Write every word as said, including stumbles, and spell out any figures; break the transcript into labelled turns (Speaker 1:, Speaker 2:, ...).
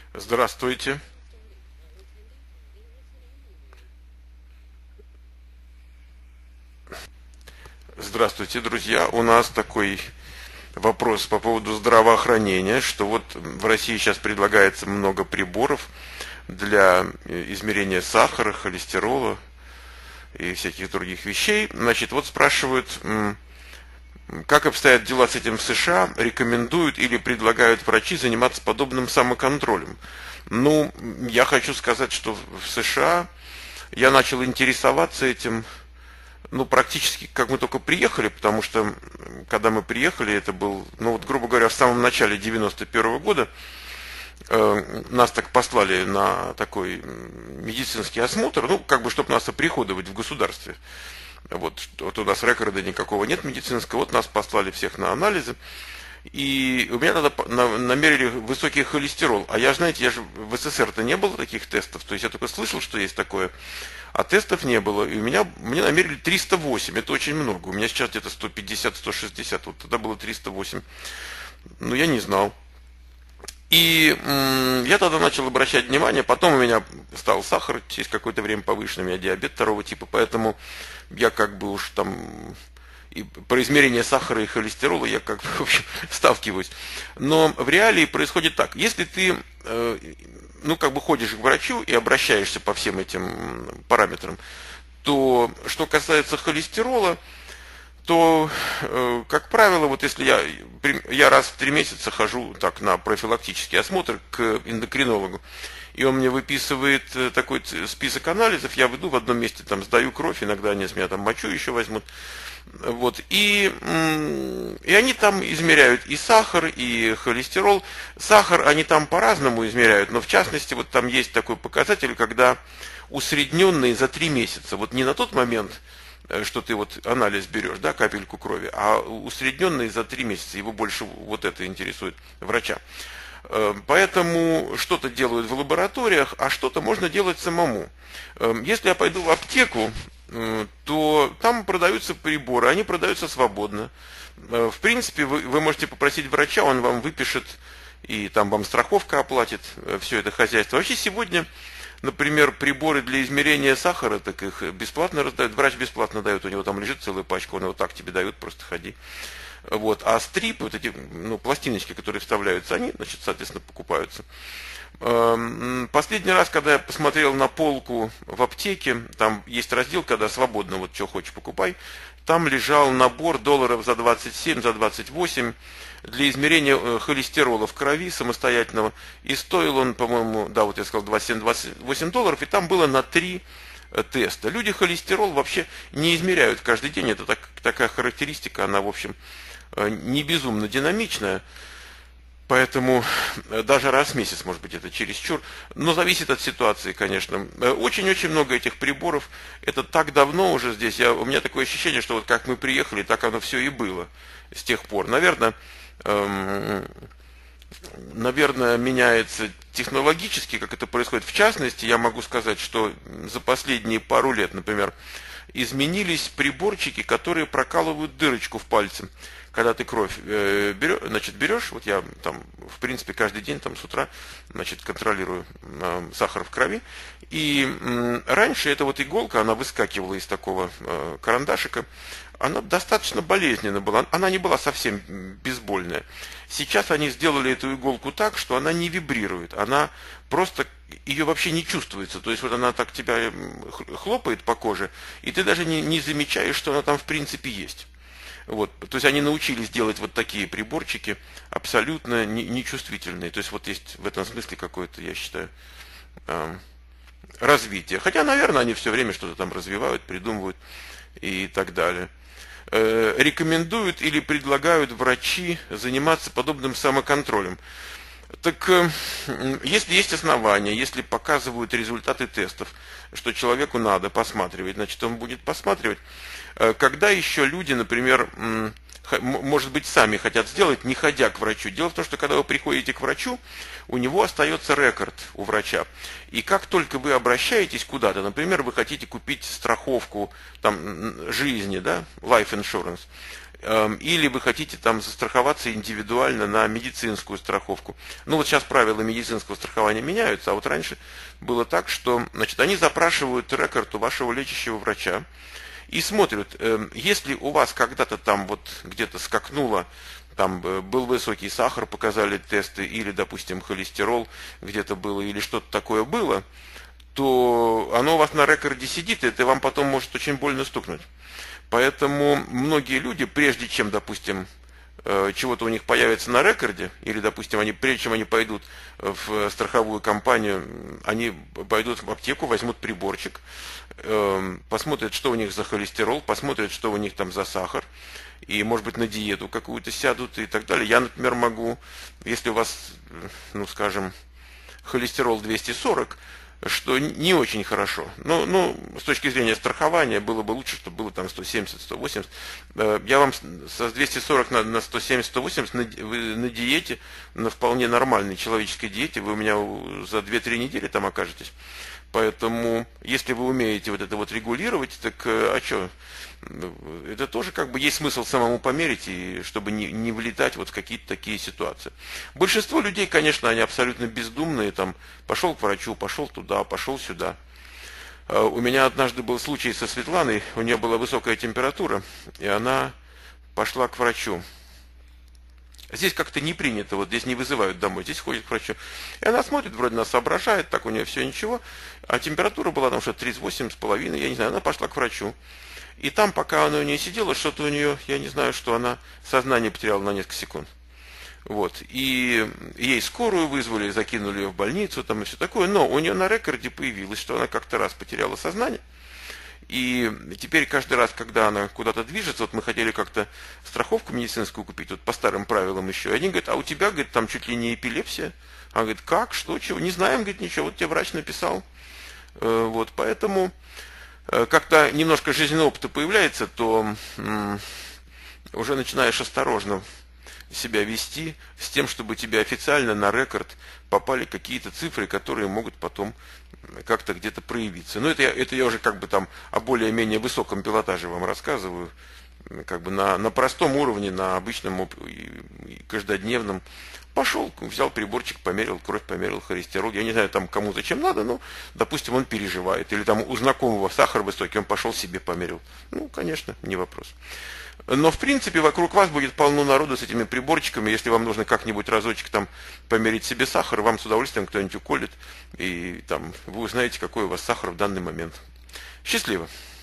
Speaker 1: Здравствуйте. Здравствуйте, друзья. У нас такой вопрос по поводу здравоохранения, что вот в России сейчас предлагается много приборов для измерения сахара, холестерола и всяких других вещей. Значит, вот спрашивают, как обстоят дела с этим в США, рекомендуют или предлагают врачи заниматься подобным самоконтролем. Ну, я хочу сказать, что в США я начал интересоваться этим, ну, практически как мы только приехали, потому что, когда мы приехали, это был, ну, вот, грубо говоря, в самом начале девяносто первого года, э, нас так послали на такой медицинский осмотр, ну, как бы, чтобы нас оприходовать в государстве. Вот, вот у нас рекорда никакого нет медицинского, вот нас послали всех на анализы. И у меня тогда намерили высокий холестерол. А я, знаете, я же в СССР-то не было таких тестов. То есть я только слышал, что есть такое. А тестов не было. И у меня, мне намерили триста восемь. Это очень много. У меня сейчас где-то сто пятьдесят — сто шестьдесят. Вот тогда было триста восемь. Но я не знал. И м- я тогда начал обращать внимание. Потом у меня стал сахар через какое-то время повышенный. У меня диабет второго типа. Поэтому я как бы уж там... И про измерение сахара и холестерола я как бы, в общем, сталкиваюсь. Но в реалии происходит так. Если ты, э, ну, как бы ходишь к врачу и обращаешься по всем этим параметрам, то, что касается холестерола, то, э, как правило, вот если я, я раз в три месяца хожу так на профилактический осмотр к эндокринологу, и он мне выписывает такой список анализов, я веду в одном месте, там, сдаю кровь, иногда они с меня там мочу еще возьмут. Вот, и, и они там измеряют и сахар, и холестерол. Сахар они там по-разному измеряют, но в частности, вот там есть такой показатель, когда усредненный за три месяца, вот не на тот момент, что ты вот анализ берешь, да, капельку крови, а усредненный за три месяца, его больше вот это интересует врача. Поэтому что-то делают в лабораториях, а что-то можно делать самому. Если я пойду в аптеку, то там продаются приборы, они продаются свободно. В принципе, вы, вы можете попросить врача, он вам выпишет, и там вам страховка оплатит все это хозяйство. Вообще сегодня, например, приборы для измерения сахара, так их бесплатно раздают, врач бесплатно дает, у него там лежит целая пачка, он его так тебе дает, просто ходи. Вот. А стрипы, вот эти, ну, пластиночки, которые вставляются, они, значит, соответственно, покупаются. Последний раз, когда я посмотрел на полку в аптеке, там есть раздел, когда свободно, вот что хочешь покупай, там лежал набор долларов за двадцать семь, за двадцать восемь для измерения холестерола в крови самостоятельного. И стоил он, по-моему, да, вот я сказал, двадцать семь — двадцать восемь долларов, и там было на три теста. Люди холестерол вообще не измеряют каждый день, это так, такая характеристика, она, в общем, не безумно динамичная. Поэтому даже раз в месяц, может быть, это чересчур. Но зависит от ситуации, конечно. Очень-очень много этих приборов. Это так давно уже здесь. Я, у меня такое ощущение, что вот как мы приехали, так оно все и было с тех пор. Наверное, эм, наверное, меняется технологически, как это происходит. В частности, я могу сказать, что за последние пару лет, например, изменились приборчики, которые прокалывают дырочку в пальце. Когда ты кровь э, берешь, значит, берешь, вот я там, в принципе, каждый день там с утра, значит, контролирую э, сахар в крови. И э, раньше эта вот иголка, она выскакивала из такого э, карандашика, она достаточно болезненна была, она не была совсем бейсбольная. Сейчас они сделали эту иголку так, что она не вибрирует, она просто, ее вообще не чувствуется. То есть вот она так тебя хлопает по коже, и ты даже не, не замечаешь, что она там в принципе есть. Вот, то есть они научились делать вот такие приборчики абсолютно нечувствительные. То есть вот есть в этом смысле какое-то, я считаю, развитие. Хотя, наверное, они все время что-то там развивают, придумывают и так далее. Рекомендуют или предлагают врачи заниматься подобным самоконтролем. Так если есть основания, если показывают результаты тестов, что человеку надо посматривать, значит, он будет посматривать. Когда еще люди, например, может быть, сами хотят сделать, не ходя к врачу. Дело в том, что когда вы приходите к врачу, у него остается рекорд у врача. И как только вы обращаетесь куда-то, например, вы хотите купить страховку там, жизни, да, life insurance, Или вы хотите там застраховаться индивидуально на медицинскую страховку. Ну вот сейчас правила медицинского страхования меняются, а вот раньше было так, что значит, они запрашивают рекорд у вашего лечащего врача и смотрят, если у вас когда-то там вот где-то скакнуло, там был высокий сахар, показали тесты, или, допустим, холестерол где-то было, или что-то такое было, то оно у вас на рекорде сидит, и это вам потом может очень больно стукнуть. Поэтому многие люди, прежде чем, допустим, чего-то у них появится на рекорде, или, допустим, они, прежде чем они пойдут в страховую компанию, они пойдут в аптеку, возьмут приборчик, посмотрят, что у них за холестерол, посмотрят, что у них там за сахар, и, может быть, на диету какую-то сядут и так далее. Я, например, могу, если у вас, ну, скажем, холестерол двести сорок, что не очень хорошо. Но, ну, с точки зрения страхования было бы лучше, чтобы было там сто семьдесят - сто восемьдесят. Я вам со двести сорок на, на сто семьдесят - сто восемьдесят на, вы на диете, на вполне нормальной человеческой диете, вы у меня за две-три недели там окажетесь. Поэтому, если вы умеете вот это вот регулировать, так а что? Это тоже как бы есть смысл самому померить, и чтобы не, не влетать вот в какие-то такие ситуации. Большинство людей, конечно, они абсолютно бездумные, там, пошел к врачу, пошел туда, пошел сюда. У меня однажды был случай со Светланой, у нее была высокая температура, и она пошла к врачу. Здесь как-то не принято, вот здесь не вызывают домой, здесь ходит к врачу. И она смотрит, вроде нас соображает, так у нее все ничего, а температура была там что-то тридцать восемь с половиной, я не знаю, она пошла к врачу. И там, пока она у нее сидела, что-то у нее, я не знаю, что она сознание потеряла на несколько секунд. Вот. И ей скорую вызвали, закинули ее в больницу, там и все такое. Но у нее на рекорде появилось, что она как-то раз потеряла сознание. И теперь каждый раз, когда она куда-то движется, вот мы хотели как-то страховку медицинскую купить, вот по старым правилам еще, и они говорят, а у тебя, говорит, там чуть ли не эпилепсия. Она говорит, как, что, чего, не знаем, говорит, ничего, вот тебе врач написал. Вот, поэтому как-то немножко жизненного опыта появляется, то уже начинаешь осторожно себя вести с тем, чтобы тебе официально на рекорд попали какие-то цифры, которые могут потом как-то где-то проявиться. Но это я, это я уже как бы там о более-менее высоком пилотаже вам рассказываю, как бы на, на простом уровне, на обычном и каждодневном. Пошел, взял приборчик, померил кровь, померил холестерол. Я не знаю, там кому зачем надо, но, допустим, он переживает. Или там у знакомого сахар высокий, он пошел себе померил. Ну, конечно, не вопрос. Но, в принципе, вокруг вас будет полно народу с этими приборчиками. Если вам нужно как-нибудь разочек там померить себе сахар, вам с удовольствием кто-нибудь уколет. И там вы узнаете, какой у вас сахар в данный момент. Счастливо!